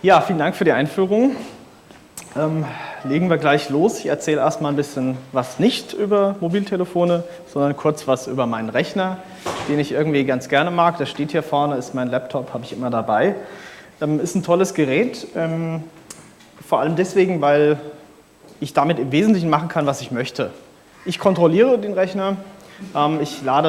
Ja, vielen Dank für die Einführung. Legen wir gleich los. Ich erzähle erstmal ein bisschen was nicht über Mobiltelefone, sondern kurz was über meinen Rechner, den ich irgendwie ganz gerne mag. Der steht hier vorne, ist mein Laptop, habe ich immer dabei. Ist ein tolles Gerät, vor allem deswegen, weil ich damit im Wesentlichen machen kann, was ich möchte. Ich kontrolliere den Rechner, ich lade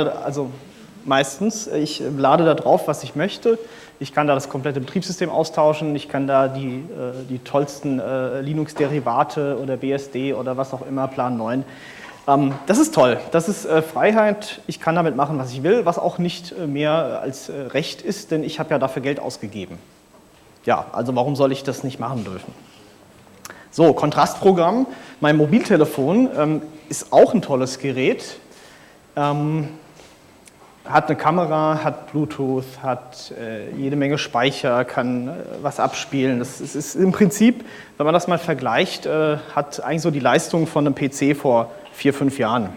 da drauf, was ich möchte. Ich kann da das komplette Betriebssystem austauschen, ich kann da die tollsten Linux-Derivate oder BSD oder was auch immer, Plan 9. Das ist toll, das ist Freiheit, ich kann damit machen, was ich will, was auch nicht mehr als Recht ist, denn ich habe ja dafür Geld ausgegeben. Ja, also warum soll ich das nicht machen dürfen? So, Kontrastprogramm, mein Mobiltelefon ist auch ein tolles Gerät. Hat eine Kamera, hat Bluetooth, hat jede Menge Speicher, kann was abspielen. Das ist im Prinzip, wenn man das mal vergleicht, hat eigentlich so die Leistung von einem PC vor 4, 5 Jahren.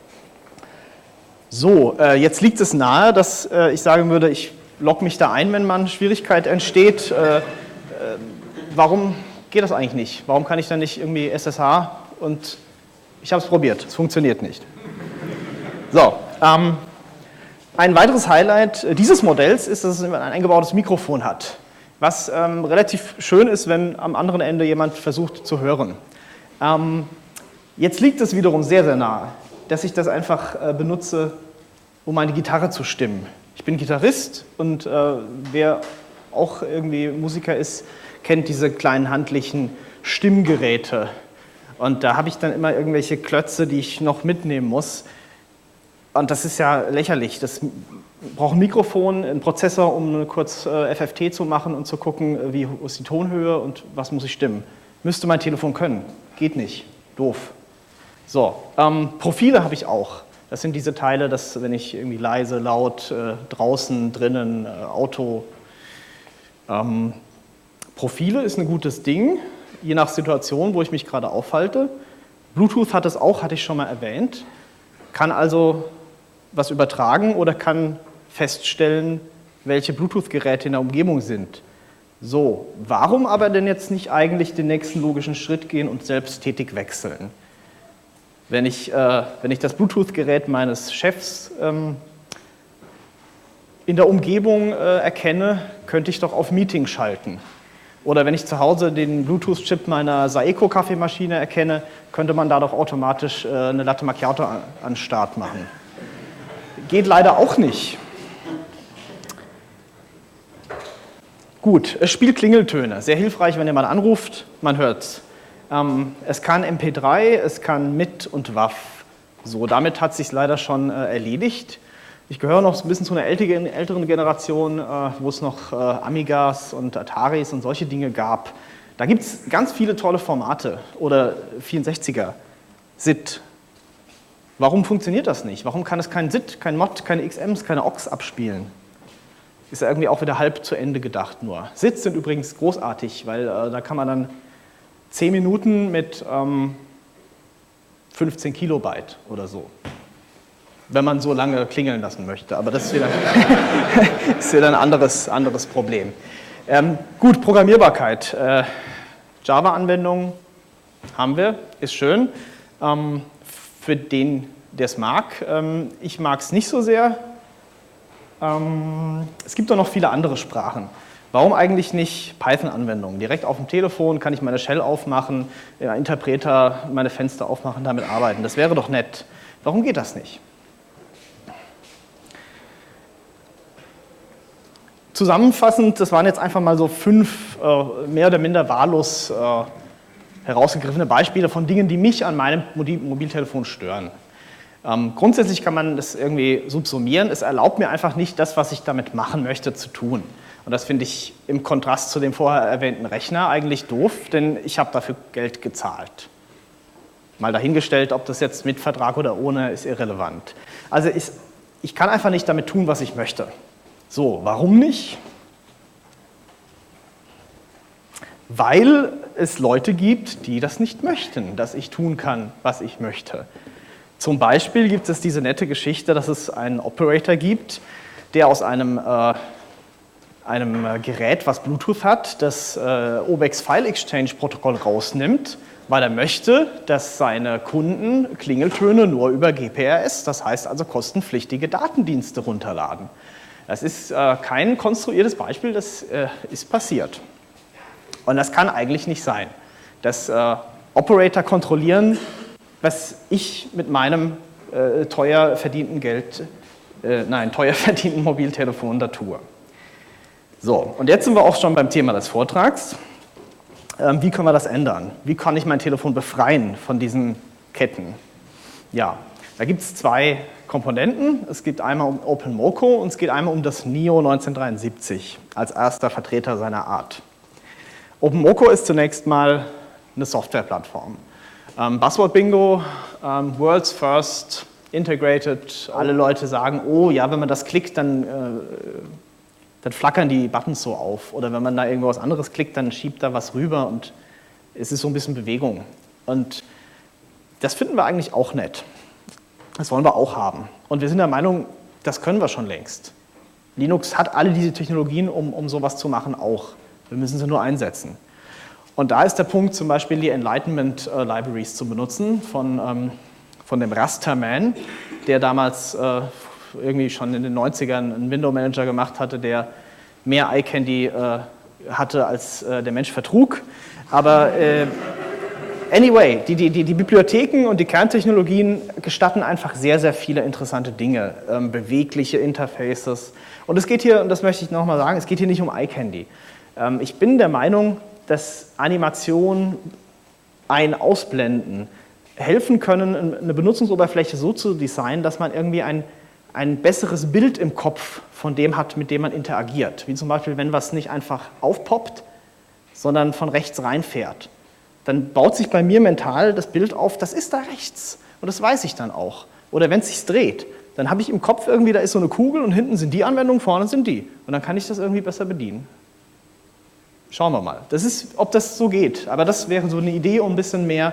So, jetzt liegt es nahe, dass ich sagen würde, ich logge mich da ein, wenn mal eine Schwierigkeit entsteht. Warum geht das eigentlich nicht? Warum kann ich dann nicht irgendwie SSH und ich habe es probiert, es funktioniert nicht. So, ein weiteres Highlight dieses Modells ist, dass es ein eingebautes Mikrofon hat, was relativ schön ist, wenn am anderen Ende jemand versucht zu hören. Jetzt liegt es wiederum sehr, sehr nahe, dass ich das einfach benutze, um meine Gitarre zu stimmen. Ich bin Gitarrist und wer auch irgendwie Musiker ist, kennt diese kleinen handlichen Stimmgeräte. Und da habe ich dann immer irgendwelche Klötze, die ich noch mitnehmen muss. Und das ist ja lächerlich. Das braucht ein Mikrofon, einen Prozessor, um kurz FFT zu machen und zu gucken, wie ist die Tonhöhe und was muss ich stimmen. Müsste mein Telefon können. Geht nicht. Doof. So, Profile habe ich auch. Das sind diese Teile, dass wenn ich irgendwie leise, laut, draußen, drinnen, Auto. Profile ist ein gutes Ding, je nach Situation, wo ich mich gerade aufhalte. Bluetooth hat es auch, hatte ich schon mal erwähnt. Kann also was übertragen oder kann feststellen, welche Bluetooth-Geräte in der Umgebung sind. So, warum aber denn jetzt nicht eigentlich den nächsten logischen Schritt gehen und selbsttätig wechseln? Wenn ich das Bluetooth-Gerät meines Chefs in der Umgebung erkenne, könnte ich doch auf Meeting schalten. Oder wenn ich zu Hause den Bluetooth-Chip meiner Saeco-Kaffeemaschine erkenne, könnte man da doch automatisch eine Latte Macchiato an den Start machen. Geht leider auch nicht. Gut, es spielt Klingeltöne. Sehr hilfreich, wenn jemand anruft, man hört's. Es kann MP3, es kann MIT und WAV. So, damit hat es sich leider schon erledigt. Ich gehöre noch ein bisschen zu einer älteren Generation, wo es noch Amigas und Ataris und solche Dinge gab. Da gibt es ganz viele tolle Formate oder 64er, SID. Warum funktioniert das nicht? Warum kann es kein SID, kein MOD, keine XMs, keine AUX abspielen? Ist ja irgendwie auch wieder halb zu Ende gedacht nur. SIDs sind übrigens großartig, weil da kann man dann 10 Minuten mit 15 Kilobyte oder so. Wenn man so lange klingeln lassen möchte. Aber das ist wieder, ist wieder ein anderes Problem. Gut, Programmierbarkeit. Java-Anwendungen haben wir, ist schön. Für den, der es mag. Ich mag es nicht so sehr. Es gibt auch noch viele andere Sprachen. Warum eigentlich nicht Python-Anwendungen? Direkt auf dem Telefon kann ich meine Shell aufmachen, Interpreter, meine Fenster aufmachen, damit arbeiten. Das wäre doch nett. Warum geht das nicht? Zusammenfassend, das waren jetzt einfach mal so 5 mehr oder minder wahllos herausgegriffene Beispiele von Dingen, die mich an meinem Mobiltelefon stören. Grundsätzlich kann man das irgendwie subsumieren. Es erlaubt mir einfach nicht, das, was ich damit machen möchte, zu tun. Und das finde ich im Kontrast zu dem vorher erwähnten Rechner eigentlich doof, denn ich habe dafür Geld gezahlt. Mal dahingestellt, ob das jetzt mit Vertrag oder ohne, ist irrelevant. Also ich kann einfach nicht damit tun, was ich möchte. So, warum nicht? Weil es Leute gibt, die das nicht möchten, dass ich tun kann, was ich möchte. Zum Beispiel gibt es diese nette Geschichte, dass es einen Operator gibt, der aus einem Gerät, was Bluetooth hat, das Obex File Exchange Protokoll rausnimmt, weil er möchte, dass seine Kunden Klingeltöne nur über GPRS, das heißt also kostenpflichtige Datendienste runterladen. Das ist kein konstruiertes Beispiel, das ist passiert. Und das kann eigentlich nicht sein, dass Operator kontrollieren, was ich mit meinem teuer verdienten Mobiltelefon da tue. So, und jetzt sind wir auch schon beim Thema des Vortrags. Wie können wir das ändern? Wie kann ich mein Telefon befreien von diesen Ketten? Ja, da gibt es zwei Komponenten. Es geht einmal um OpenMoko und es geht einmal um das NIO 1973 als erster Vertreter seiner Art. OpenMoko ist zunächst mal eine Softwareplattform. Buzzword Bingo, World's First, Integrated. Alle Leute sagen, oh ja, wenn man das klickt, dann flackern die Buttons so auf. Oder wenn man da irgendwo was anderes klickt, dann schiebt da was rüber und es ist so ein bisschen Bewegung. Und das finden wir eigentlich auch nett. Das wollen wir auch haben. Und wir sind der Meinung, das können wir schon längst. Linux hat alle diese Technologien, um sowas zu machen, auch. Wir müssen sie nur einsetzen. Und da ist der Punkt, zum Beispiel die Enlightenment Libraries zu benutzen von dem Rasterman, der damals irgendwie schon in den 90ern einen Window-Manager gemacht hatte, der mehr Eye-Candy hatte, als der Mensch vertrug. Aber anyway, die Bibliotheken und die Kerntechnologien gestatten einfach sehr, sehr viele interessante Dinge, bewegliche Interfaces. Und es geht hier, und das möchte ich nochmal sagen, es geht hier nicht um Eye-Candy. Ich bin der Meinung, dass Animationen Ausblenden helfen können, eine Benutzungsoberfläche so zu designen, dass man irgendwie ein besseres Bild im Kopf von dem hat, mit dem man interagiert. Wie zum Beispiel, wenn was nicht einfach aufpoppt, sondern von rechts reinfährt. Dann baut sich bei mir mental das Bild auf, das ist da rechts. Und das weiß ich dann auch. Oder wenn es sich dreht, dann habe ich im Kopf irgendwie, da ist so eine Kugel und hinten sind die Anwendungen, vorne sind die. Und dann kann ich das irgendwie besser bedienen. Schauen wir mal. Das ist, ob das so geht. Aber das wäre so eine Idee, um ein bisschen mehr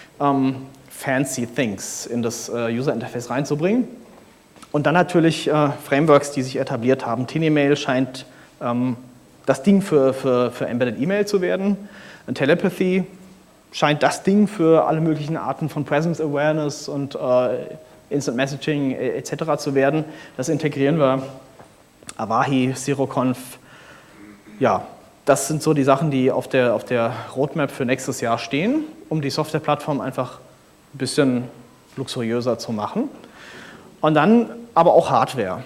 fancy things in das User Interface reinzubringen. Und dann natürlich Frameworks, die sich etabliert haben. Tinemail scheint das Ding für Embedded E-Mail zu werden. Und Telepathy scheint das Ding für alle möglichen Arten von Presence Awareness und Instant Messaging etc. zu werden. Das integrieren wir. Avahi, ZeroConf. Ja, das sind so die Sachen, die auf der Roadmap für nächstes Jahr stehen, um die Softwareplattform einfach ein bisschen luxuriöser zu machen. Und dann aber auch Hardware.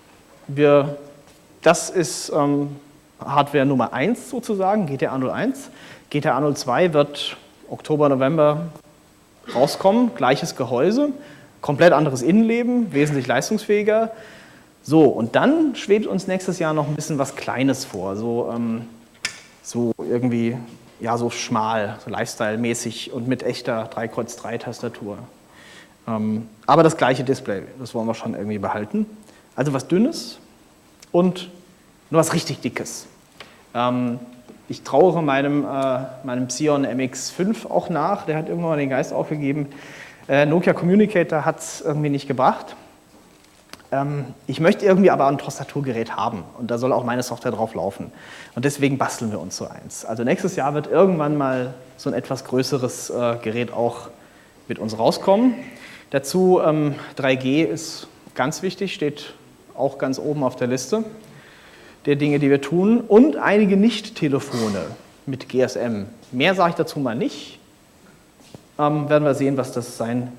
Das ist Hardware Nummer 1 sozusagen, GTA 01. GTA 02 wird Oktober, November rauskommen, gleiches Gehäuse, komplett anderes Innenleben, wesentlich leistungsfähiger. So, und dann schwebt uns nächstes Jahr noch ein bisschen was Kleines vor, so irgendwie, ja, so schmal, so Lifestyle-mäßig und mit echter 3x3-Tastatur. Aber das gleiche Display, das wollen wir schon irgendwie behalten. Also was Dünnes und nur was richtig Dickes. Ich trauere meinem Xeon MX5 auch nach, der hat irgendwann mal den Geist aufgegeben. Nokia Communicator hat es irgendwie nicht gebracht. Ich möchte irgendwie aber ein Tastaturgerät haben und da soll auch meine Software drauf laufen. Und deswegen basteln wir uns so eins. Also nächstes Jahr wird irgendwann mal so ein etwas größeres Gerät auch mit uns rauskommen. Dazu 3G ist ganz wichtig, steht auch ganz oben auf der Liste der Dinge, die wir tun. Und einige Nicht-Telefone mit GSM. Mehr sage ich dazu mal nicht. Werden wir sehen, was das sein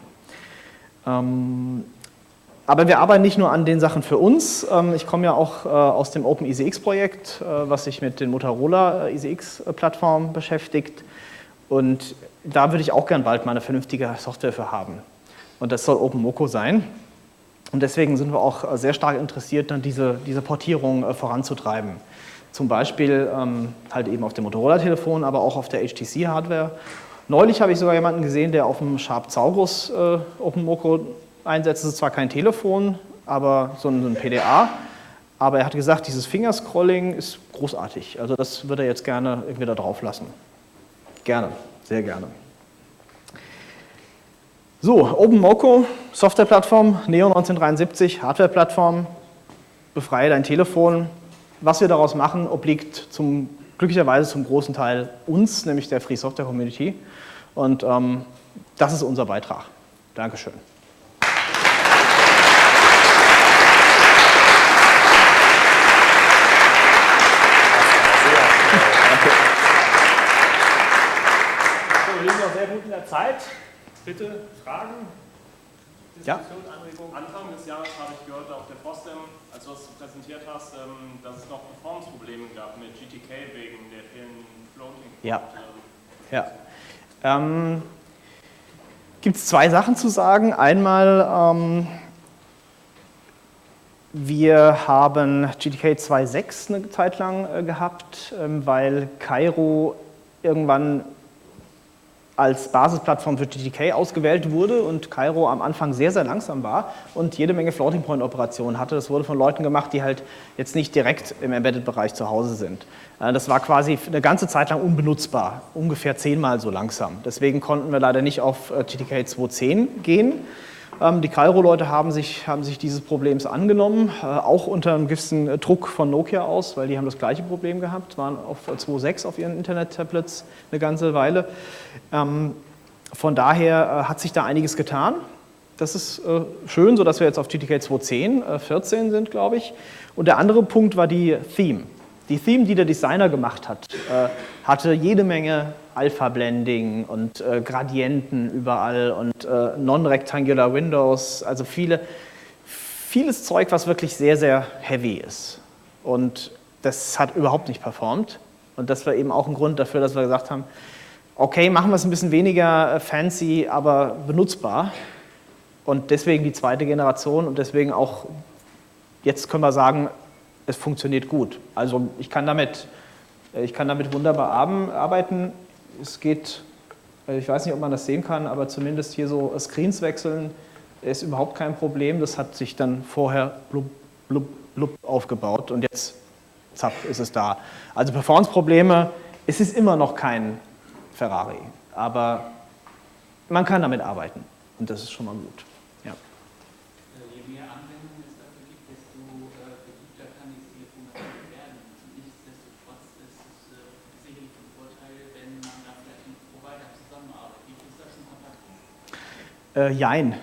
kann. Aber wir arbeiten nicht nur an den Sachen für uns. Ich komme ja auch aus dem OpenECX-Projekt, was sich mit den Motorola ECX-Plattformen beschäftigt. Und da würde ich auch gern bald mal eine vernünftige Software für haben. Und das soll OpenMoko sein. Und deswegen sind wir auch sehr stark interessiert, dann diese Portierung voranzutreiben. Zum Beispiel halt eben auf dem Motorola-Telefon, aber auch auf der HTC-Hardware. Neulich habe ich sogar jemanden gesehen, der auf dem Sharp Zaurus OpenMoko einsetzt. Das ist zwar kein Telefon, aber so ein PDA. Aber er hat gesagt, dieses Fingerscrolling ist großartig. Also das würde er jetzt gerne irgendwie da drauf lassen. Gerne, sehr gerne. So, OpenMoko, Softwareplattform, Neo 1973, Hardwareplattform, befreie dein Telefon was wir daraus machen, obliegt glücklicherweise zum großen Teil uns, nämlich der Free Software Community. Und das ist unser Beitrag. Dankeschön. Wir liegen noch sehr gut in der Zeit. Bitte Fragen, Diskussion, Anregungen. Anfang des Jahres habe ich gehört auf der FOSDEM, als du das präsentiert hast, dass es noch Performance-Probleme gab mit GTK wegen der vielen Floating. Ja. Gibt es zwei Sachen zu sagen. Einmal, wir haben GTK 2.6 eine Zeit lang gehabt, weil Cairo irgendwann als Basisplattform für GTK ausgewählt wurde und Cairo am Anfang sehr, sehr langsam war und jede Menge Floating-Point-Operationen hatte. Das wurde von Leuten gemacht, die halt jetzt nicht direkt im Embedded-Bereich zu Hause sind. Das war quasi eine ganze Zeit lang unbenutzbar, ungefähr 10-mal so langsam. Deswegen konnten wir leider nicht auf GTK 2.10 gehen. Die Cairo-Leute haben sich dieses Problems angenommen, auch unter einem gewissen Druck von Nokia aus, weil die haben das gleiche Problem gehabt, waren auf 2.6 auf ihren Internet-Tablets eine ganze Weile. Von daher hat sich da einiges getan. Das ist schön, sodass wir jetzt auf GTK 2.10, 14 sind, glaube ich. Und der andere Punkt war die Theme. Die Theme, die der Designer gemacht hat, hatte jede Menge Alpha-Blending und Gradienten überall und Non-Rectangular Windows, also vieles Zeug, was wirklich sehr, sehr heavy ist. Und das hat überhaupt nicht performt. Und das war eben auch ein Grund dafür, dass wir gesagt haben, okay, machen wir es ein bisschen weniger fancy, aber benutzbar. Und deswegen die zweite Generation und deswegen auch, jetzt können wir sagen, es funktioniert gut. Also ich kann damit wunderbar arbeiten. Es geht, ich weiß nicht, ob man das sehen kann, aber zumindest hier so Screens wechseln ist überhaupt kein Problem. Das hat sich dann vorher blub, blub, blub aufgebaut und jetzt, zack, ist es da. Also Performance-Probleme, es ist immer noch kein Ferrari, aber man kann damit arbeiten und das ist schon mal gut. Ja. Je mehr Anwendungen es dafür gibt, desto beliebter kann diese Funktion werden. Nichtsdestotrotz ist es sicherlich ein Vorteil, wenn man da vielleicht mit Provider zusammenarbeitet. Wie ist das in Kontakt? Jein.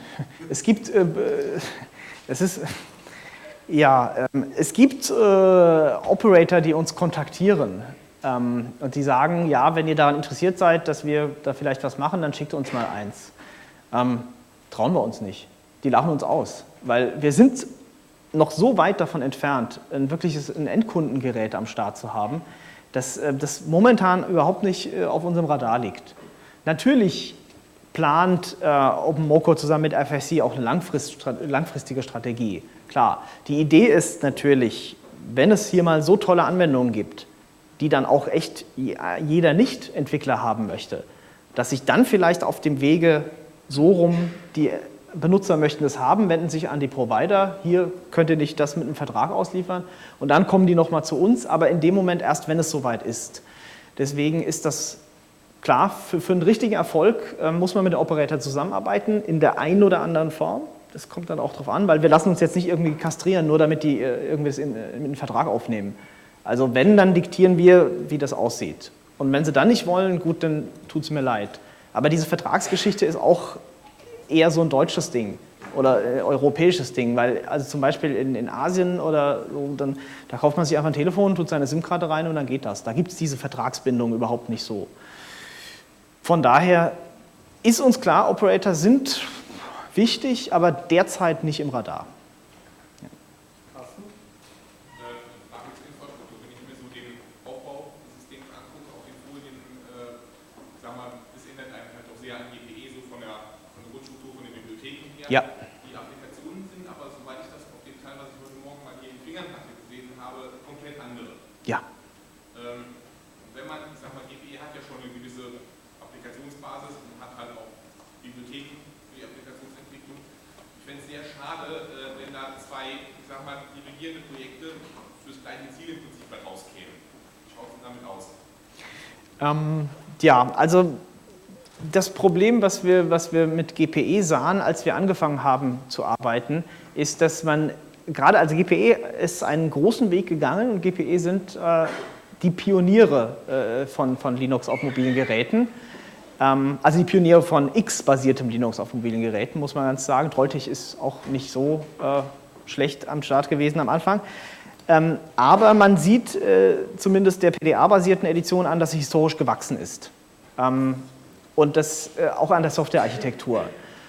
Es gibt Operator, die uns kontaktieren. Und die sagen, ja, wenn ihr daran interessiert seid, dass wir da vielleicht was machen, dann schickt uns mal eins. Trauen wir uns nicht. Die lachen uns aus, weil wir sind noch so weit davon entfernt, ein wirkliches Endkundengerät am Start zu haben, dass das momentan überhaupt nicht auf unserem Radar liegt. Natürlich plant OpenMoko zusammen mit FSC auch eine langfristige Strategie. Klar, die Idee ist natürlich, wenn es hier mal so tolle Anwendungen gibt, die dann auch echt jeder Nicht-Entwickler haben möchte, dass sich dann vielleicht auf dem Wege so rum, die Benutzer möchten es haben, wenden sich an die Provider, hier könnt ihr nicht das mit einem Vertrag ausliefern und dann kommen die nochmal zu uns, aber in dem Moment erst, wenn es soweit ist. Deswegen ist das klar, für einen richtigen Erfolg muss man mit dem Operator zusammenarbeiten, in der einen oder anderen Form. Das kommt dann auch drauf an, weil wir lassen uns jetzt nicht irgendwie kastrieren, nur damit die irgendwas in einen Vertrag aufnehmen. Also wenn, dann diktieren wir, wie das aussieht. Und wenn sie dann nicht wollen, gut, dann tut es mir leid. Aber diese Vertragsgeschichte ist auch eher so ein deutsches Ding oder europäisches Ding, weil also zum Beispiel in Asien oder so, da kauft man sich einfach ein Telefon, tut seine SIM-Karte rein und dann geht das. Da gibt es diese Vertragsbindung überhaupt nicht so. Von daher ist uns klar, Operator sind wichtig, aber derzeit nicht im Radar. Ja. Die Applikationen sind aber, soweit ich das auf dem Teil, was ich heute Morgen mal hier in Fingern hatte, gesehen habe, komplett andere. Ja. Wenn man, ich sag mal, GPE hat ja schon eine gewisse Applikationsbasis und hat halt auch Bibliotheken für die Applikationsentwicklung. Ich fände es sehr schade, wenn da zwei, ich sag mal, divergierende Projekte fürs gleiche Ziel im Prinzip rauskämen. Wie schaut es denn damit aus? Ja, also das Problem, was wir mit GPE sahen, als wir angefangen haben zu arbeiten, ist, dass man gerade also GPE ist einen großen Weg gegangen und GPE sind die Pioniere von Linux auf mobilen Geräten. Also die Pioniere von X-basiertem Linux auf mobilen Geräten, muss man ganz sagen. Trolltech ist auch nicht so schlecht am Start gewesen am Anfang. Aber man sieht zumindest der PDA-basierten Edition an, dass sie historisch gewachsen ist. Und das auch an der Softwarearchitektur.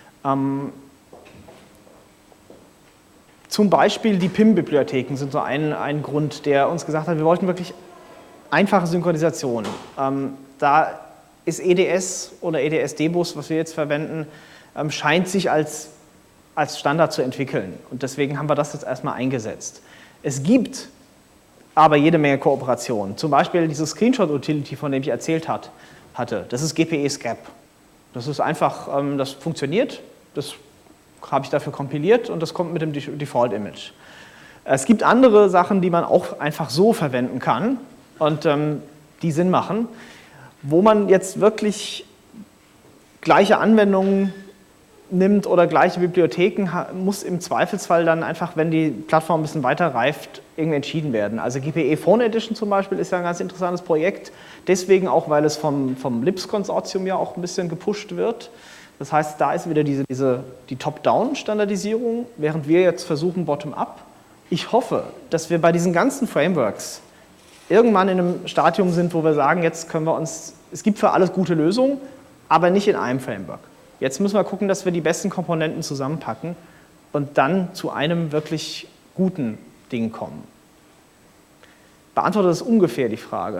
Zum Beispiel die PIM-Bibliotheken sind so ein Grund, der uns gesagt hat, wir wollten wirklich einfache Synchronisation. Da ist EDS oder EDS-Debus, was wir jetzt verwenden, scheint sich als Standard zu entwickeln. Und deswegen haben wir das jetzt erstmal eingesetzt. Es gibt aber jede Menge Kooperationen. Zum Beispiel diese Screenshot-Utility, von dem ich erzählt hatte. Das ist GPE-SCAP. Das ist einfach, das funktioniert, das habe ich dafür kompiliert und das kommt mit dem Default-Image. Es gibt andere Sachen, die man auch einfach so verwenden kann und die Sinn machen, wo man jetzt wirklich gleiche Anwendungen nimmt oder gleiche Bibliotheken, muss im Zweifelsfall dann einfach, wenn die Plattform ein bisschen weiter reift, irgendwie entschieden werden. Also GPE Phone Edition zum Beispiel ist ja ein ganz interessantes Projekt, deswegen auch, weil es vom LIPS-Konsortium ja auch ein bisschen gepusht wird. Das heißt, da ist wieder die Top-Down-Standardisierung, während wir jetzt versuchen Bottom-Up. Ich hoffe, dass wir bei diesen ganzen Frameworks irgendwann in einem Stadium sind, wo wir sagen, jetzt können wir uns, es gibt für alles gute Lösungen, aber nicht in einem Framework. Jetzt müssen wir gucken, dass wir die besten Komponenten zusammenpacken und dann zu einem wirklich guten Ding kommen. Beantwortet das ungefähr die Frage?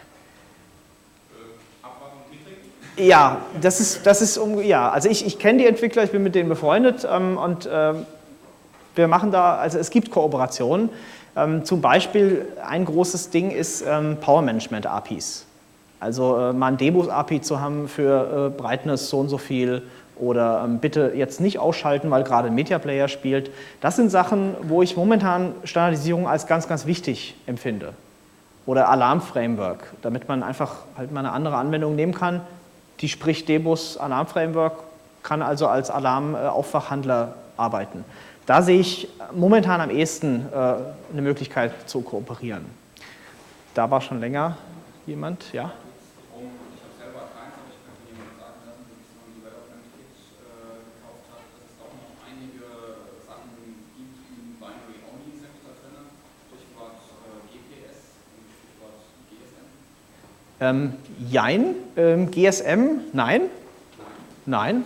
Ja, ja, also ich kenne die Entwickler, ich bin mit denen befreundet und wir machen da, also es gibt Kooperationen. Zum Beispiel ein großes Ding ist Power Management APIs. Also mal ein Debus-API zu haben für Brightness so und so viel oder bitte jetzt nicht ausschalten, weil gerade ein Media Player spielt. Das sind Sachen, wo ich momentan Standardisierung als ganz, ganz wichtig empfinde. Oder Alarm-Framework, damit man einfach halt mal eine andere Anwendung nehmen kann. Die spricht Debus Alarm-Framework, kann also als Alarm-Aufwachhandler arbeiten. Da sehe ich momentan am ehesten eine Möglichkeit zu kooperieren. Da war schon länger jemand, ja? Ich habe selber keins, aber ich könnte jemand sagen lassen, dass es ein Development Kit gekauft hat, dass es doch noch einige Sachen gibt, die Binary-Only sind da drin. Stichwort GPS und Stichwort GSM. Jein. GSM, nein. Nein.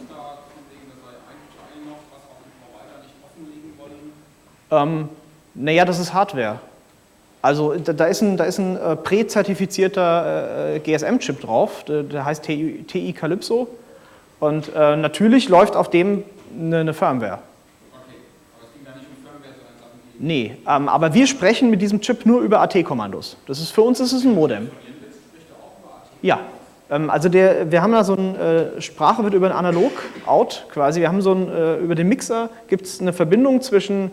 Naja, das ist Hardware. Also da ist ein präzertifizierter GSM-Chip drauf, der heißt TI Calypso und natürlich läuft auf dem eine Firmware. Okay, aber es ging da nicht um Firmware, sondern Sachen, die... Nee, aber wir sprechen mit diesem Chip nur über AT-Kommandos. Für uns ist es ein Modem. Ja, also wir haben da so eine Sprache wird über ein Analog-Out quasi. Wir haben über den Mixer gibt es eine Verbindung zwischen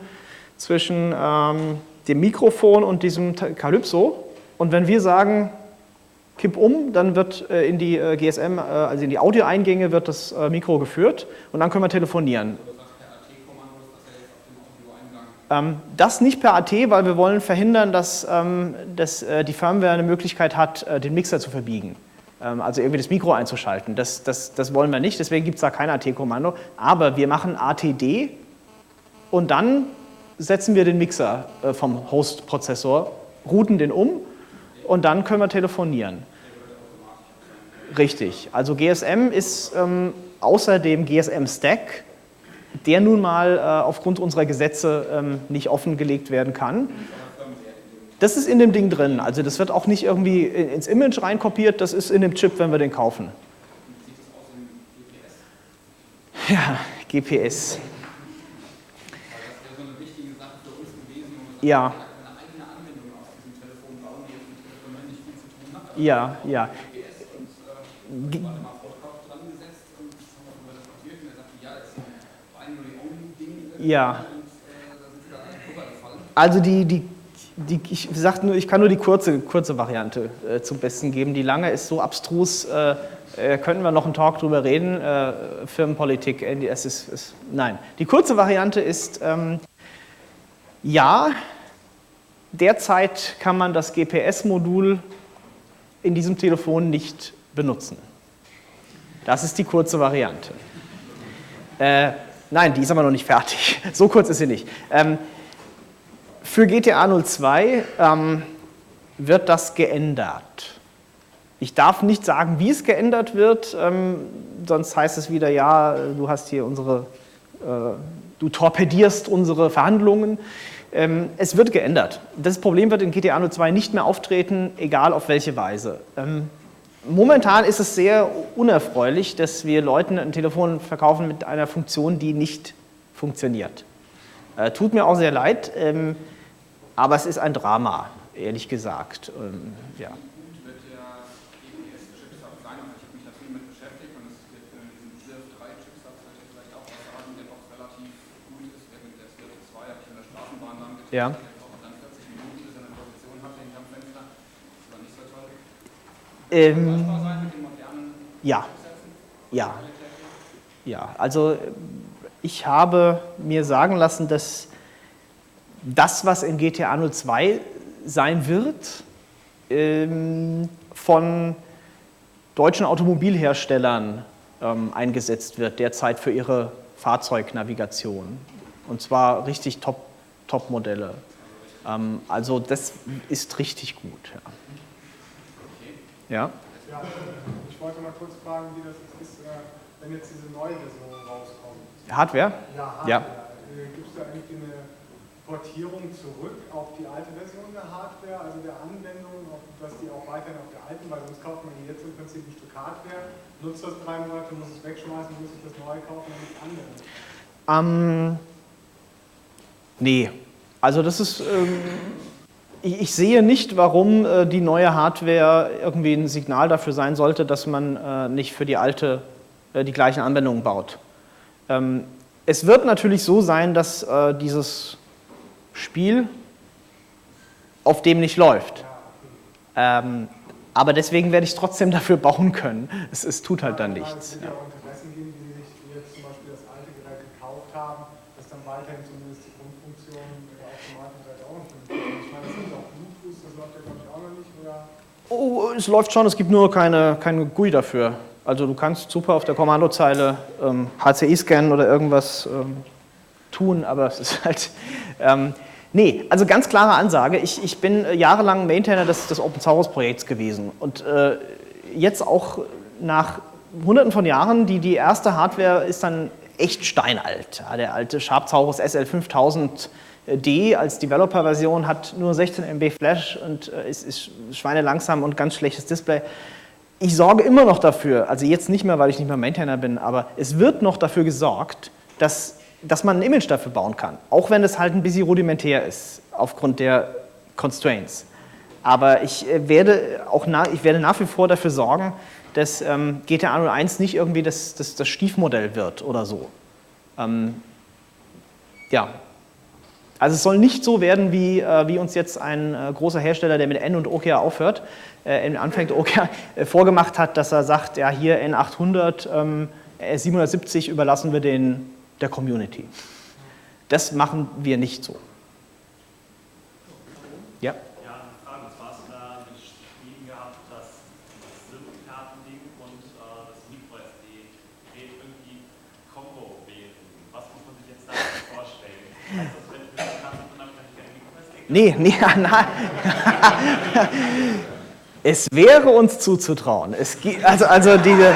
dem Mikrofon und diesem Calypso. Und wenn wir sagen, kipp um, dann wird in die GSM, also in die Audioeingänge wird das Mikro geführt und dann können wir telefonieren. Das nicht per AT, weil wir wollen verhindern, dass die Firmware eine Möglichkeit hat, den Mixer zu verbiegen. Also irgendwie das Mikro einzuschalten. Das wollen wir nicht, deswegen gibt es da kein AT-Kommando. Aber wir machen ATD und dann setzen wir den Mixer vom Host-Prozessor, routen den um und dann können wir telefonieren. Richtig. Also GSM ist außer dem GSM-Stack, der nun mal aufgrund unserer Gesetze nicht offengelegt werden kann. Das ist in dem Ding drin. Also das wird auch nicht irgendwie ins Image reinkopiert, das ist in dem Chip, wenn wir den kaufen. Ja, GPS. Ja. Ja, ja. Ja. Also ich kann nur die kurze Variante zum Besten geben. Die lange ist so abstrus, könnten wir noch einen Talk drüber reden. Firmenpolitik, NDS nein. Die kurze Variante ist, Ja, derzeit kann man das GPS-Modul in diesem Telefon nicht benutzen. Das ist die kurze Variante. Nein, die ist aber noch nicht fertig. So kurz ist sie nicht. Für GTA 02 wird das geändert. Ich darf nicht sagen, wie es geändert wird, sonst heißt es wieder, ja, du hast hier du torpedierst unsere Verhandlungen. Es wird geändert. Das Problem wird in GTA 02 nicht mehr auftreten, egal auf welche Weise. Momentan ist es sehr unerfreulich, dass wir Leuten ein Telefon verkaufen mit einer Funktion, die nicht funktioniert. Tut mir auch sehr leid, aber es ist ein Drama, ehrlich gesagt. Ja. Wird der GPS-Chipsatz sein? Also ich habe mich da viel mit beschäftigt und es gibt diesen SIRF-3-Chipsatz, der vielleicht auch was sagen, der doch relativ gut ist, während der SIRF-2 habe ich in der Straßenbahn lang getestet, Ja. der braucht dann 40 Minuten, bis er eine Position hat hinterm Fenster. Das war nicht so toll. Machbar sein mit den modernen Ja. Chipsätzen? Ja. Ja, also ich habe mir sagen lassen, dass das, was in GTA 02 sein wird, von deutschen Automobilherstellern eingesetzt wird, derzeit für ihre Fahrzeugnavigation. Und zwar richtig Top-Modelle. Also das ist richtig gut. Ja. Ja, ich wollte mal kurz fragen, wie das ist, wenn jetzt diese neue Version rauskommt. Hardware? Ja, Hardware. Ja. Gibt es da irgendwie eine Portierung zurück auf die alte Version der Hardware, also der Anwendung, dass die auch weiterhin auf der alten, weil sonst kauft man jetzt im Prinzip ein Stück Hardware, nutzt das 3 Monate, muss es wegschmeißen, muss ich das neue kaufen und nicht anwenden? Nee, also das ist, ich sehe nicht, warum die neue Hardware irgendwie ein Signal dafür sein sollte, dass man nicht für die alte die gleichen Anwendungen baut. Es wird natürlich so sein, dass dieses Spiel auf dem nicht läuft. Aber deswegen werde ich trotzdem dafür bauen können. Es tut halt dann nichts. Es wird ja auch Interessen geben, die sich jetzt zum Beispiel das alte Gerät gekauft haben, dass dann weiterhin zumindest die Grundfunktion der Automatik auch nicht funktioniert. Ich meine, das ist auch Bluetooth, das läuft ja glaube ich auch noch nicht, oder? Oh, es läuft schon, es gibt nur keine GUI dafür. Also du kannst super auf der Kommandozeile HCI scannen oder irgendwas tun, aber es ist halt... nee, also ganz klare Ansage, ich bin jahrelang Maintainer des Open-Source-Projekts gewesen und jetzt auch nach hunderten von Jahren, die erste Hardware ist dann echt steinalt. Ja, der alte Sharpsaurus SL5000D als Developer-Version hat nur 16 MB Flash und ist schweinelangsam und ganz schlechtes Display. Ich sorge immer noch dafür, also jetzt nicht mehr, weil ich nicht mehr Maintainer bin, aber es wird noch dafür gesorgt, dass man ein Image dafür bauen kann, auch wenn es halt ein bisschen rudimentär ist, aufgrund der Constraints. Aber ich werde nach wie vor dafür sorgen, dass GTA 01 nicht irgendwie das Stiefmodell wird oder so. Ja. Also es soll nicht so werden, wie uns jetzt ein großer Hersteller, der mit N und Nokia aufhört, anfängt Nokia, vorgemacht hat, dass er sagt, ja hier N800, 770 überlassen wir der Community. Das machen wir nicht so. Ja? Ja, eine Frage. Und zwar hast du da beschrieben gehabt, dass das SIM-Karten-Ding und das MicroSD-Gerät irgendwie Combo wären. Was muss man sich jetzt da vorstellen? Heißt das, wenn ich mit der Karte bin, dann kann ich keine MicroSD? Nee, es wäre uns zuzutrauen. Also diese...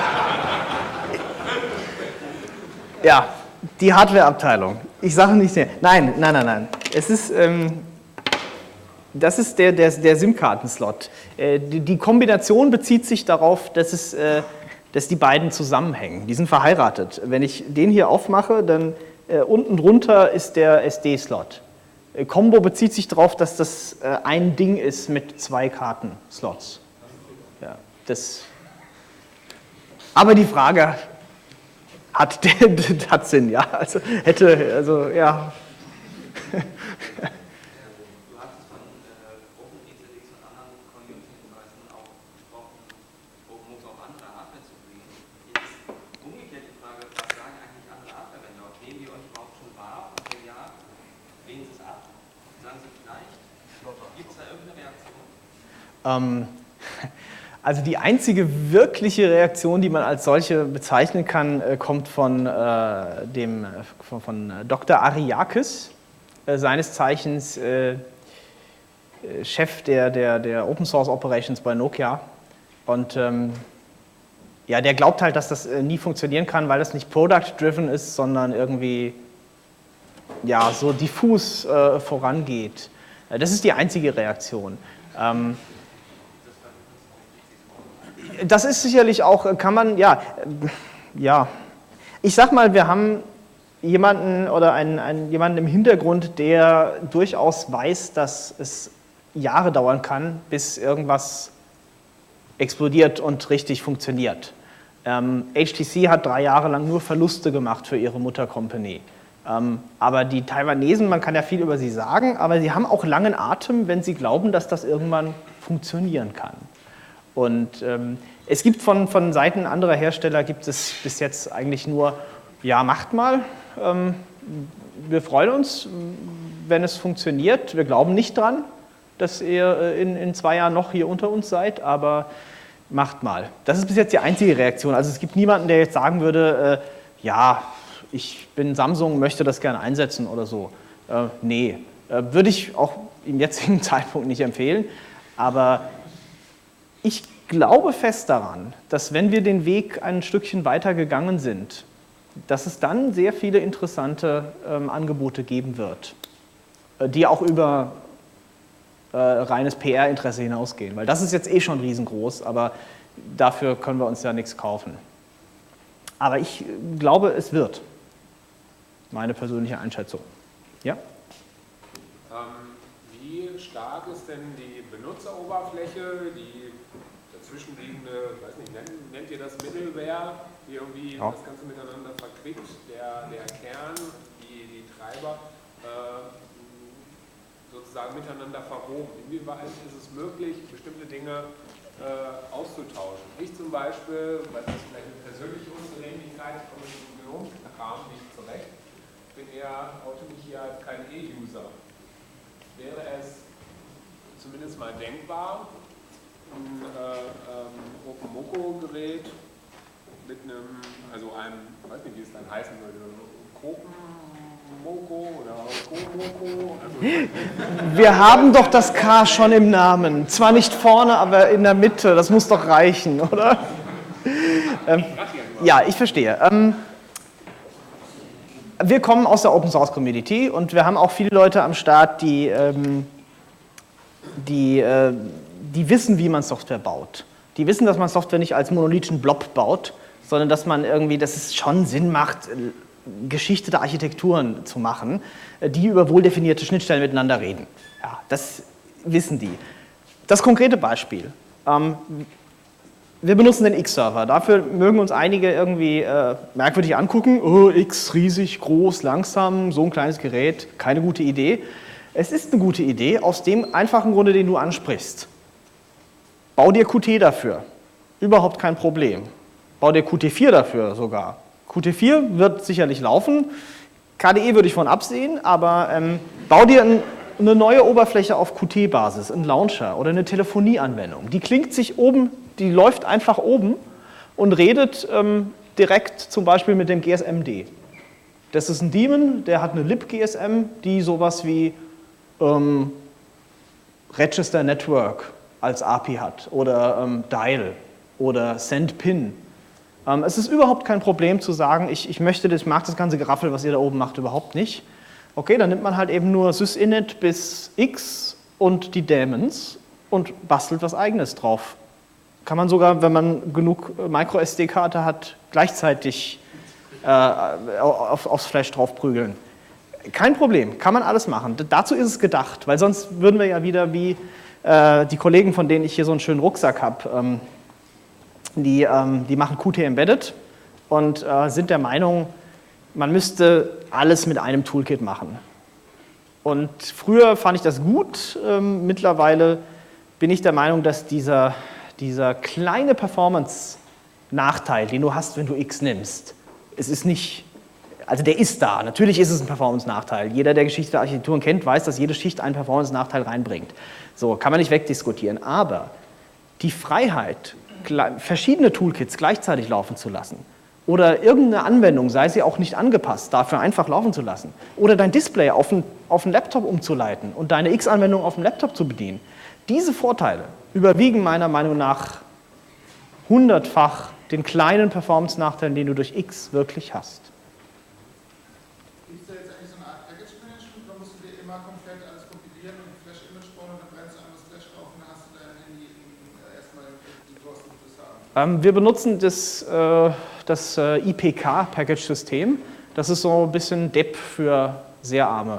Ja, die Hardware-Abteilung. Ich sage nicht mehr. Nein. Es ist, das ist der SIM-Karten-Slot. Die Kombination bezieht sich darauf, dass die beiden zusammenhängen. Die sind verheiratet. Wenn ich den hier aufmache, dann unten drunter ist der SD-Slot. Combo bezieht sich darauf, dass das ein Ding ist mit 2 Karten-Slots. Ja, aber die Frage... Hat Sinn, ja. Ja. Du hattest von Gruppen-ECDs und anderen Community-Hinweisen auch gesprochen, um es auf andere Hardware zu bringen. Jetzt umgekehrt die Frage, was sagen eigentlich andere Hardware-Vendor? Nehmen die euch überhaupt schon wahr? Und wenn ja, lehnen sie es ab? irgendeine Reaktion? Also die einzige wirkliche Reaktion, die man als solche bezeichnen kann, kommt von Dr. Ariakis, seines Zeichens Chef der Open Source Operations bei Nokia. Und ja, der glaubt halt, dass das nie funktionieren kann, weil das nicht product-driven ist, sondern irgendwie ja, so diffus vorangeht. Das ist die einzige Reaktion. Das ist sicherlich auch, kann man, ja. Ich sag mal, wir haben jemanden oder jemanden im Hintergrund, der durchaus weiß, dass es Jahre dauern kann, bis irgendwas explodiert und richtig funktioniert. HTC hat 3 Jahre lang nur Verluste gemacht für ihre Muttercompany. Aber die Taiwanesen, man kann ja viel über sie sagen, aber sie haben auch langen Atem, wenn sie glauben, dass das irgendwann funktionieren kann. Und es gibt von Seiten anderer Hersteller gibt es bis jetzt eigentlich nur, ja, macht mal, wir freuen uns, wenn es funktioniert, wir glauben nicht dran, dass ihr in 2 Jahren noch hier unter uns seid, aber macht mal. Das ist bis jetzt die einzige Reaktion. Also es gibt niemanden, der jetzt sagen würde, ja, ich bin Samsung, möchte das gerne einsetzen oder so. Nee, würde ich auch im jetzigen Zeitpunkt nicht empfehlen, aber ich glaube fest daran, dass wenn wir den Weg ein Stückchen weiter gegangen sind, dass es dann sehr viele interessante Angebote geben wird, die auch über reines PR-Interesse hinausgehen. Weil das ist jetzt eh schon riesengroß, aber dafür können wir uns ja nichts kaufen. Aber ich glaube, es wird. Meine persönliche Einschätzung. Ja? Wie stark ist denn die Benutzeroberfläche, die dazwischenliegende, weiß nicht, nennt ihr das Middleware, die irgendwie das Ganze miteinander verquickt, der Kern, die Treiber, sozusagen miteinander verwoben? Inwieweit ist es möglich, bestimmte Dinge auszutauschen? Ich zum Beispiel, weil das ist vielleicht eine persönliche Unzulänglichkeit, ich komme mit dem Genomrahmen nicht zurecht, bin eher, oute mich hier als kein E-User. Wäre es zumindest mal denkbar, ein OpenMoko-Gerät mit einem, also einem, ich weiß nicht, wie es dann heißen würde, Kopen-Moko oder Komoko? Also wir haben doch das K schon im Namen. Zwar nicht vorne, aber in der Mitte. Das muss doch reichen, oder? Ja, ich verstehe. Wir kommen aus der Open Source Community und wir haben auch viele Leute am Start, die wissen, wie man Software baut. Die wissen, dass man Software nicht als monolithischen Blob baut, sondern dass man irgendwie, dass es schon Sinn macht, geschichtete Architekturen zu machen, die über wohldefinierte Schnittstellen miteinander reden. Ja, das wissen die. Das konkrete Beispiel. Wir benutzen den X-Server. Dafür mögen uns einige irgendwie merkwürdig angucken. Oh, X, riesig, groß, langsam, so ein kleines Gerät, keine gute Idee. Es ist eine gute Idee, aus dem einfachen Grunde, den du ansprichst. Bau dir Qt dafür. Überhaupt kein Problem. Bau dir Qt4 dafür sogar. Qt4 wird sicherlich laufen. KDE würde ich von absehen, aber bau dir eine neue Oberfläche auf Qt-Basis, einen Launcher oder eine Telefonieanwendung. Die klingt sich oben, die läuft einfach oben und redet direkt zum Beispiel mit dem GSMD. Das ist ein Daemon, der hat eine libGSM, die sowas wie Register Network als API hat oder Dial oder SendPin. Es ist überhaupt kein Problem zu sagen, ich mag das ganze Geraffel, was ihr da oben macht, überhaupt nicht. Okay, dann nimmt man halt eben nur sysinit bis X und die Daemons und bastelt was Eigenes drauf. Kann man sogar, wenn man genug Micro-SD-Karte hat, gleichzeitig aufs Flash draufprügeln. Kein Problem, kann man alles machen. Dazu ist es gedacht, weil sonst würden wir ja wieder wie die Kollegen, von denen ich hier so einen schönen Rucksack habe, die machen Qt Embedded und sind der Meinung, man müsste alles mit einem Toolkit machen. Und früher fand ich das gut, mittlerweile bin ich der Meinung, dass dieser kleine Performance-Nachteil, den du hast, wenn du X nimmst, es ist nicht Also der ist da. Natürlich ist es ein Performance-Nachteil. Jeder, der Geschichte der Architekturen kennt, weiß, dass jede Schicht einen Performance-Nachteil reinbringt. So, kann man nicht wegdiskutieren. Aber die Freiheit, verschiedene Toolkits gleichzeitig laufen zu lassen oder irgendeine Anwendung, sei sie auch nicht angepasst, dafür einfach laufen zu lassen oder dein Display auf einen Laptop umzuleiten und deine X-Anwendung auf dem Laptop zu bedienen, diese Vorteile überwiegen meiner Meinung nach 100-fach den kleinen Performance-Nachteil, den du durch X wirklich hast. Gibt es da jetzt eigentlich so eine Art Package-Management oder musst du dir immer komplett alles kompilieren und Flash-Image bauen und dann brennst du einmal das Flash drauf und dann hast du dein Handy erstmal die Kosten fürs haben? Wir benutzen das IPK-Package-System. Das ist so ein bisschen Depp für sehr Arme.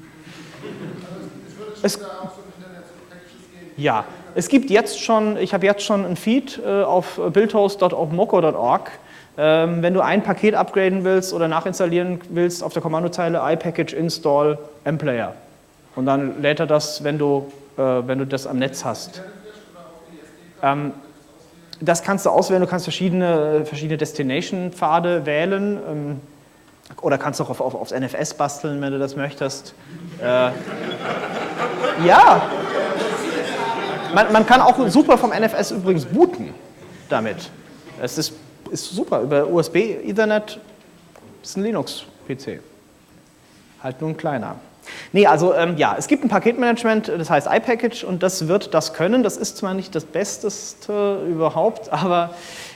Es würde schon da auch so im Internet so Packages gehen? Ja, ich habe jetzt schon ein Feed auf buildhost.openmoko.org. Wenn du ein Paket upgraden willst oder nachinstallieren willst, auf der Kommandozeile iPackage install mplayer. Und dann lädt er das, wenn du das am Netz hast. Das kannst du auswählen, du kannst verschiedene Destination-Pfade wählen oder kannst auch aufs NFS basteln, wenn du das möchtest. Ja, man kann auch super vom NFS übrigens booten damit. Es ist super, über USB, Ethernet, ist ein Linux-PC. Halt nur ein kleiner. Nee, also ja, es gibt ein Paketmanagement, das heißt iPackage und das wird das können. Das ist zwar nicht das Besteste überhaupt, aber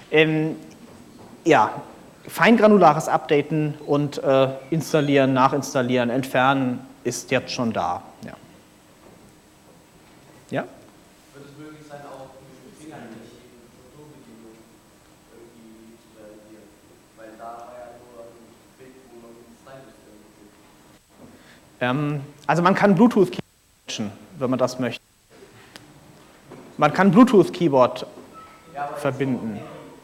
ja, feingranulares Updaten und installieren, nachinstallieren, entfernen ist jetzt schon da. Ja. Ja? Wird es möglich sein, auch mit Fingern nicht Strukturbedienung irgendwie zu realisieren? Weil da war ja nur ein Bild, wo man einen Stylus drin. Also man kann Bluetooth-Keyboard, wenn man das möchte. Man kann Bluetooth-Keyboard verbinden.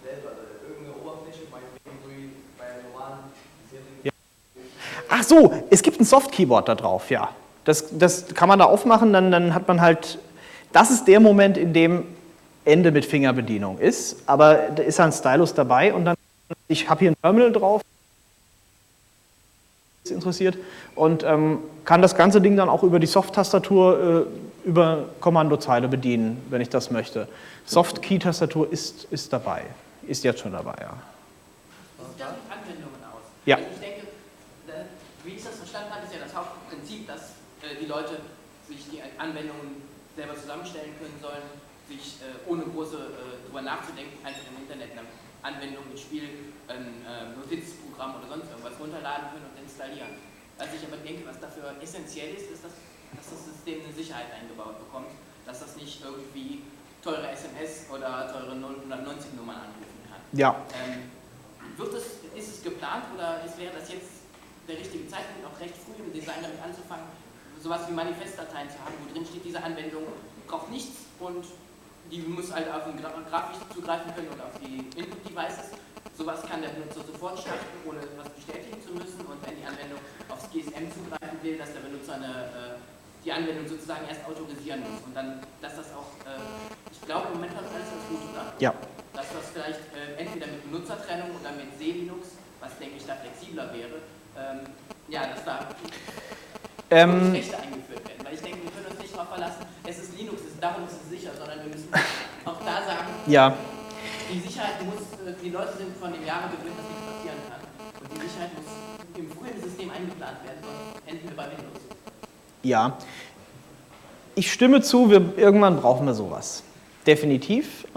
Ja. Ach so, es gibt ein Soft-Keyboard da drauf, ja. Das kann man da aufmachen, dann hat man halt, das ist der Moment, in dem Ende mit Fingerbedienung ist, aber da ist ein Stylus dabei und dann, ich habe hier ein Terminal drauf, interessiert, und kann das ganze Ding dann auch über die Soft-Tastatur über Kommandozeile bedienen, wenn ich das möchte. Soft-Key-Tastatur ist dabei, ist jetzt schon dabei, ja. Wie sieht das mit Anwendungen aus? Ja. Also ich denke, wie ich das verstanden habe, ist ja das Hauptprinzip, dass die Leute sich die Anwendungen selber zusammenstellen können sollen, sich ohne große drüber nachzudenken, einfach im Internet eine Anwendung, ein Spiel, ein Notizprogramm oder sonst irgendwas runterladen können und installieren. Was ich aber denke, was dafür essentiell ist, ist, dass das System eine Sicherheit eingebaut bekommt, dass das nicht irgendwie teure SMS oder teure 090-Nummern anrufen kann. Ja. Ist es geplant oder wäre das jetzt der richtige Zeitpunkt, auch recht früh im Design damit anzufangen, sowas wie Manifestdateien zu haben, wo drin steht, diese Anwendung braucht nichts und die muss halt auf den Grafik zugreifen können und auf die Input-Devices. Sowas kann der Benutzer sofort starten, ohne etwas bestätigen zu müssen, und wenn die Anwendung aufs GSM zugreifen will, dass der Benutzer die Anwendung sozusagen erst autorisieren muss und dann, dass das auch, ich glaube im Moment läuft alles ganz gut, oder? Ja. Dass das vielleicht entweder mit Benutzertrennung oder mit C-Linux, was denke ich da flexibler wäre, ja, dass da Rechte eingeführt werden, weil ich denke, wir können uns nicht darauf verlassen, es ist Linux, darum ist es sicher, sondern wir müssen auch da sagen, Ja. die Sicherheit muss, die Leute sind von dem Jahre gewöhnt, dass nichts passieren kann. Und die Sicherheit muss im frühen System eingeplant werden, sonst enden wir bei Windows. Ja. Ich stimme zu, irgendwann brauchen wir sowas. Definitiv.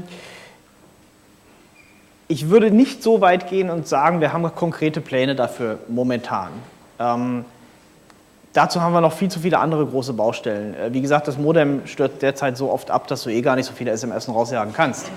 Ich würde nicht so weit gehen und sagen, wir haben konkrete Pläne dafür momentan. Dazu haben wir noch viel zu viele andere große Baustellen. Wie gesagt, das Modem stört derzeit so oft ab, dass du gar nicht so viele SMS rausjagen kannst.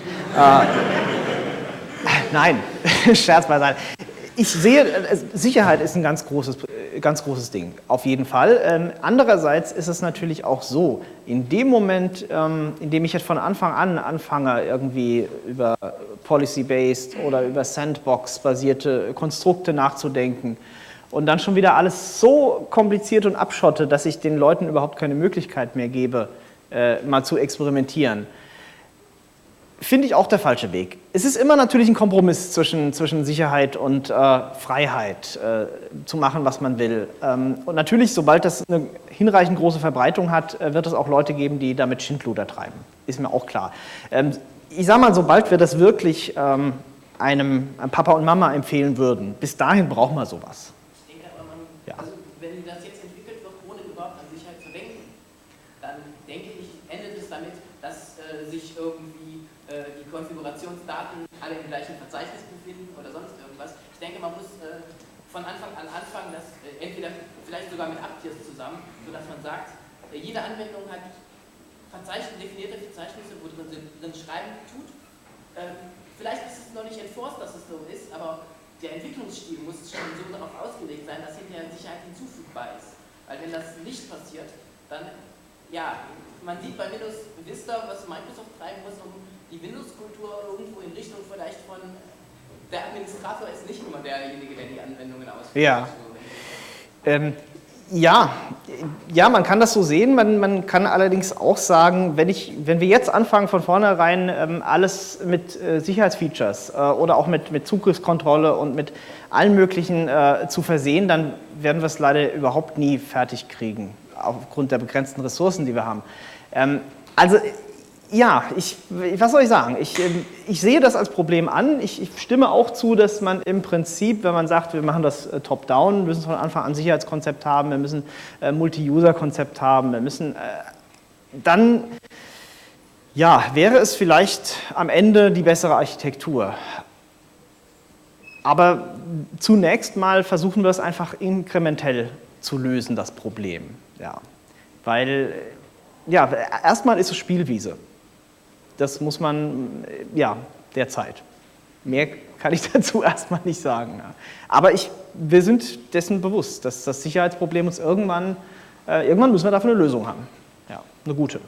Nein, Scherz beiseite. Ich sehe, Sicherheit ist ein ganz großes Ding, auf jeden Fall. Andererseits ist es natürlich auch so, in dem Moment, in dem ich jetzt von Anfang an anfange, irgendwie über Policy-Based oder über Sandbox-basierte Konstrukte nachzudenken und dann schon wieder alles so kompliziert und abschotte, dass ich den Leuten überhaupt keine Möglichkeit mehr gebe, mal zu experimentieren, finde ich auch der falsche Weg. Es ist immer natürlich ein Kompromiss zwischen Sicherheit und Freiheit, zu machen, was man will. Und natürlich, sobald das eine hinreichend große Verbreitung hat, wird es auch Leute geben, die damit Schindluder treiben. Ist mir auch klar. Ich sage mal, sobald wir das wirklich einem Papa und Mama empfehlen würden, bis dahin brauchen wir sowas. Ich denke aber, Ja. also wenn das jetzt entwickelt wird, ohne überhaupt an Sicherheit zu denken, dann denke ich, endet es damit, dass sich irgendwie die Konfigurationsdaten alle im gleichen Verzeichnis befinden oder sonst irgendwas. Ich denke, man muss von Anfang an anfangen, das entweder vielleicht sogar mit Abtiers zusammen, sodass man sagt, jede Anwendung hat definierte Verzeichnisse, wo drin schreiben tut. Vielleicht ist es noch nicht enforced, dass es so ist, aber der Entwicklungsstil muss schon so darauf ausgelegt sein, dass hinterher Sicherheit hinzufügbar ist. Weil wenn das nicht passiert, dann, ja, man sieht bei Windows Vista, was Microsoft treiben muss, um die Windows-Kultur irgendwo in Richtung vielleicht von, der Administrator ist nicht immer derjenige, der die Anwendungen ausführt. Ja. Ja, man kann das so sehen. Man kann allerdings auch sagen, wenn wir jetzt anfangen, von vornherein alles mit Sicherheitsfeatures oder auch mit Zugriffskontrolle und mit allen möglichen zu versehen, dann werden wir es leider überhaupt nie fertig kriegen, aufgrund der begrenzten Ressourcen, die wir haben. Also ja, was soll ich sagen? Ich sehe das als Problem an. Ich stimme auch zu, dass man im Prinzip, wenn man sagt, wir machen das top-down, müssen von Anfang an ein Sicherheitskonzept haben, wir müssen Multi-User-Konzept haben, wir müssen dann, ja, wäre es vielleicht am Ende die bessere Architektur. Aber zunächst mal versuchen wir es einfach inkrementell zu lösen, das Problem. Ja. Weil, ja, erstmal ist es Spielwiese. Das muss man, ja, derzeit. Mehr kann ich dazu erstmal nicht sagen. Ja. Aber wir sind dessen bewusst, dass das Sicherheitsproblem uns irgendwann müssen wir dafür eine Lösung haben. Ja, eine gute.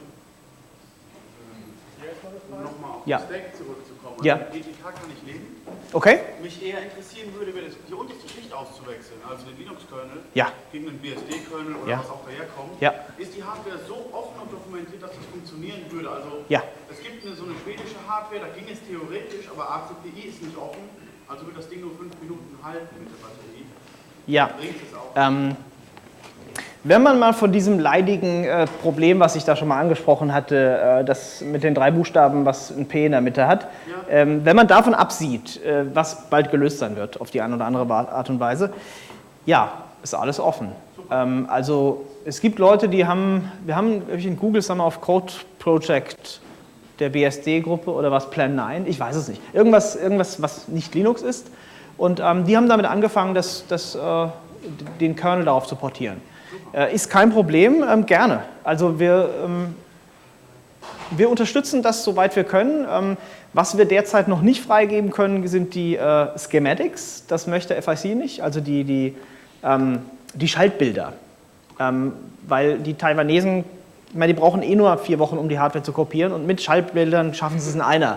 Hier erstmal eine Frage, nochmal auf Ja. das Stack zurückzukommen. Ja. Mit GTK kann ich leben. Okay? Mich eher interessieren würde, wäre die unterste Schicht auszuwechseln, also den Linux-Kernel Ja. gegen den BSD-Kernel oder Ja. was auch daherkommt. Ja. Ist die Hardware so offen und dokumentiert, dass das funktionieren würde? Also Ja. es gibt so eine schwedische Hardware, da ging es theoretisch, aber ACPI ist nicht offen, also wird das Ding nur 5 Minuten halten mit der Batterie. Ja. Bringt es auch. Wenn man mal von diesem leidigen Problem, was ich da schon mal angesprochen hatte, das mit den 3 Buchstaben, was ein P in der Mitte hat, wenn man davon absieht, was bald gelöst sein wird, auf die eine oder andere Art und Weise, ja, ist alles offen. Also es gibt Leute, wir haben in Google Summer of Code Project der BSD-Gruppe oder was, Plan 9, ich weiß es nicht, irgendwas was nicht Linux ist, und die haben damit angefangen, den Kernel darauf zu portieren. Ist kein Problem, gerne. Also wir unterstützen das, soweit wir können. Was wir derzeit noch nicht freigeben können, sind die Schematics. Das möchte FIC nicht, also die Schaltbilder. Weil die Taiwanesen, ich meine, die brauchen nur 4 Wochen, um die Hardware zu kopieren, und mit Schaltbildern schaffen sie es in einer.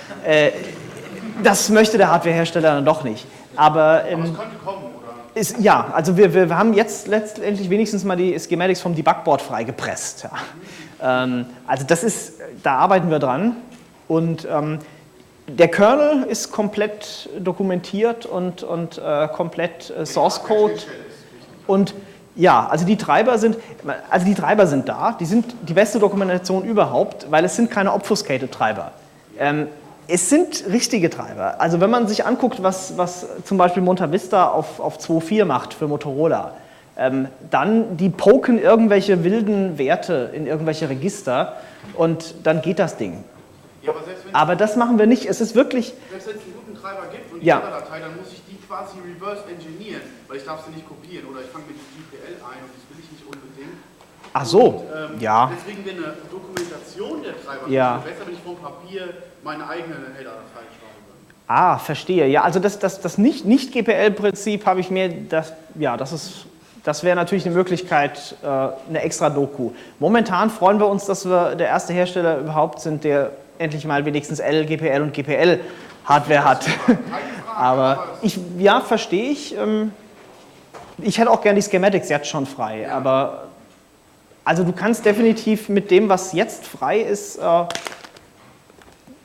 Das möchte der Hardwarehersteller dann doch nicht. Aber es könnte kommen, oder? Ja, also wir haben jetzt letztendlich wenigstens mal die Schematics vom Debugboard freigepresst. Ja. Also da arbeiten wir dran, und der Kernel ist komplett dokumentiert und komplett Source Code. Und ja, also die Treiber sind da, die sind die beste Dokumentation überhaupt, weil es sind keine Obfuscated Treiber. Es sind richtige Treiber. Also wenn man sich anguckt, was zum Beispiel Monta Vista auf 2.4 macht für Motorola, dann die poken irgendwelche wilden Werte in irgendwelche Register, und dann geht das Ding. Ja, aber das machen wir nicht. Es ist wirklich... Selbst wenn es einen guten Treiber gibt und die Ja. Datei, dann muss ich die quasi reverse engineeren, weil ich darf sie nicht kopieren, oder ich fange mit GPL ein und das will ich nicht unbedingt. Ach so, Und, ja. Deswegen wäre eine Dokumentation der Treiber Ja. besser, wenn ich vom Papier meine eigene Header-Datei schreibe. Ah, verstehe. Ja, also das Nicht-GPL-Prinzip habe ich mir, das wäre natürlich eine Möglichkeit, eine extra Doku. Momentan freuen wir uns, dass wir der erste Hersteller überhaupt sind, der endlich mal wenigstens LGPL und GPL Hardware hat. Aber verstehe ich. Ich hätte auch gerne die Schematics jetzt schon frei, aber also du kannst definitiv mit dem, was jetzt frei ist,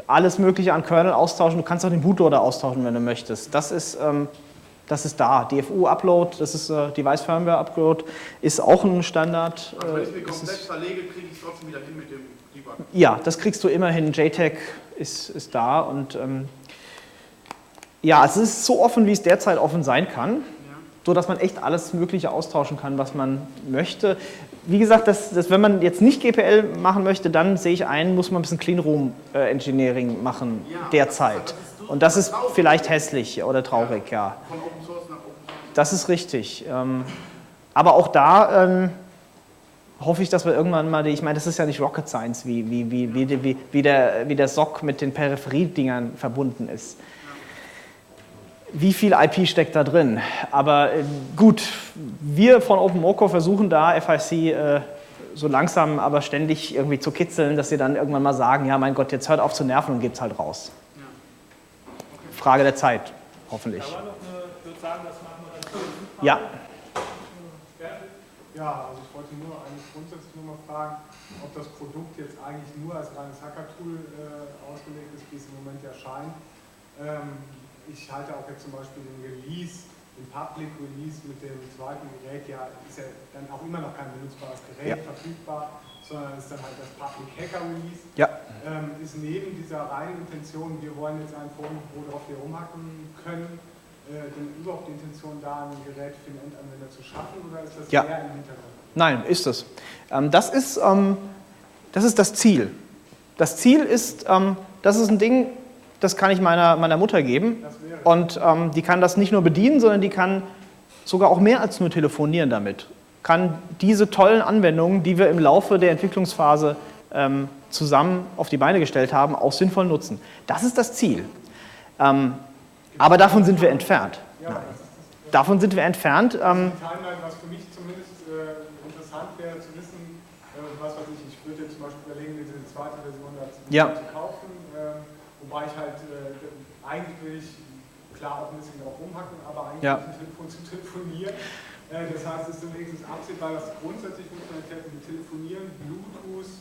alles Mögliche an Kernel austauschen. Du kannst auch den Bootloader austauschen, wenn du möchtest. Das ist da. DFU-Upload, das ist Device Firmware Upload, ist auch ein Standard. Also wenn ich mir komplett verlege, kriege ich es trotzdem wieder hin mit dem Debug. Ja, das kriegst du immerhin. JTAG ist da und ja, es ist so offen, wie es derzeit offen sein kann, so dass man echt alles Mögliche austauschen kann, was man möchte. Wie gesagt, wenn man jetzt nicht GPL machen möchte, dann sehe ich ein, muss man ein bisschen Cleanroom Engineering machen derzeit. Und das ist vielleicht hässlich oder traurig, ja. Von Open Source nach Open Source. Das ist richtig. Aber auch da hoffe ich, dass wir irgendwann mal, ich meine, das ist ja nicht Rocket Science, wie der SOC mit den Peripheriedingern verbunden ist. Wie viel IP steckt da drin? Aber gut, wir von OpenMoko versuchen da FIC so langsam, aber ständig irgendwie zu kitzeln, dass sie dann irgendwann mal sagen, ja mein Gott, jetzt hört auf zu nerven und gebt es halt raus. Frage der Zeit, hoffentlich. Da war noch ich würde sagen, das machen wir dann so. Ja. Ja, also ich wollte nur eigentlich grundsätzlich nur mal fragen, ob das Produkt jetzt eigentlich nur als reines Hacker-Tool ausgelegt ist, wie es im Moment erscheint. Ich halte auch jetzt zum Beispiel den Release, den Public Release mit dem zweiten Gerät, ist ja dann auch immer noch kein benutzbares Gerät verfügbar, sondern ist dann halt das Public Hacker Release. Ja. Ist neben dieser reinen Intention, wir wollen jetzt ein Forum, worauf wir rumhacken können, denn überhaupt die Intention da, ein Gerät für den Endanwender zu schaffen, oder ist das eher im Hintergrund? Nein, ist es. Das ist das Ziel. Das Ziel ist, das ist ein Ding, das kann ich meiner Mutter geben und die kann das nicht nur bedienen, sondern die kann sogar auch mehr als nur telefonieren damit. Kann diese tollen Anwendungen, die wir im Laufe der Entwicklungsphase zusammen auf die Beine gestellt haben, auch sinnvoll nutzen. Das ist das Ziel. Aber davon sind wir entfernt. Davon sind wir entfernt. Timeline, was für mich zumindest interessant wäre zu wissen, was weiß ich würde jetzt zum Beispiel überlegen, diese zweite Version zu kaufen. Wobei ich halt, eigentlich will ich klar auch ein bisschen drauf rumhacken, aber eigentlich will ich ein Telefon zu telefonieren. Das heißt, es ist wenigstens absehbar, dass grundsätzlich Funktionalitäten wie Telefonieren, Bluetooth,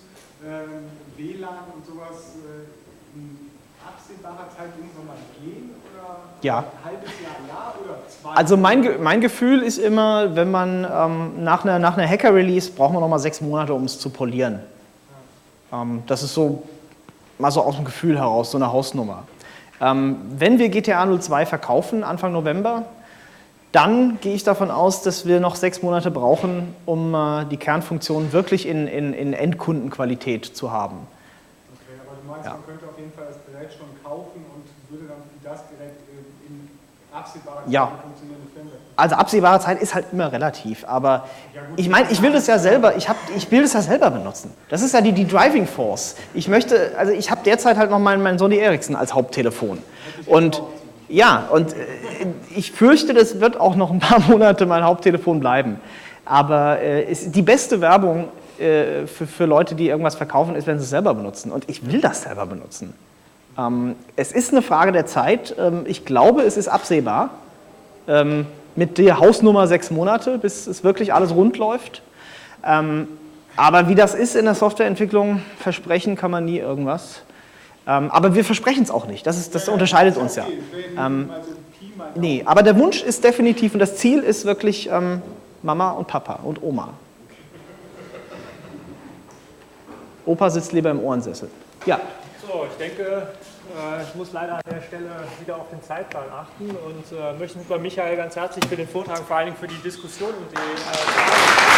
WLAN und sowas in absehbarer Zeit irgendwann mal gehen? Oder ein halbes Jahr oder 2 Jahre? Also mein Gefühl ist immer, wenn man nach einer Hacker-Release braucht man nochmal 6 Monate, um es zu polieren. Das ist so mal so aus dem Gefühl heraus, so eine Hausnummer. Wenn wir GTA 02 verkaufen, Anfang November, dann gehe ich davon aus, dass wir noch 6 Monate brauchen, um die Kernfunktion wirklich in Endkundenqualität zu haben. Okay, aber du meinst, man könnte auf jeden Fall das Gerät schon kaufen und würde dann das Gerät in absehbarer Zeit funktionieren? Also absehbare Zeit ist halt immer relativ, aber ich meine, ich will das ja selber, ich will das ja selber benutzen. Das ist ja die Driving Force. Ich habe derzeit halt noch mein Sony Ericsson als Haupttelefon. Und ich fürchte, das wird auch noch ein paar Monate mein Haupttelefon bleiben. Aber die beste Werbung für Leute, die irgendwas verkaufen, ist, wenn sie es selber benutzen. Und ich will das selber benutzen. Es ist eine Frage der Zeit. Ich glaube, es ist absehbar. Mit der Hausnummer 6 Monate, bis es wirklich alles rund läuft. Aber wie das ist in der Softwareentwicklung, versprechen kann man nie irgendwas. Aber wir versprechen es auch nicht, das unterscheidet uns ja. Nee, aber der Wunsch ist definitiv und das Ziel ist wirklich Mama und Papa und Oma. Opa sitzt lieber im Ohrensessel. Ja. So, ich denke, ich muss leider an der Stelle wieder auf den Zeitplan achten und möchte mich bei Michael ganz herzlich für den Vortrag, vor allen Dingen für die Diskussion und die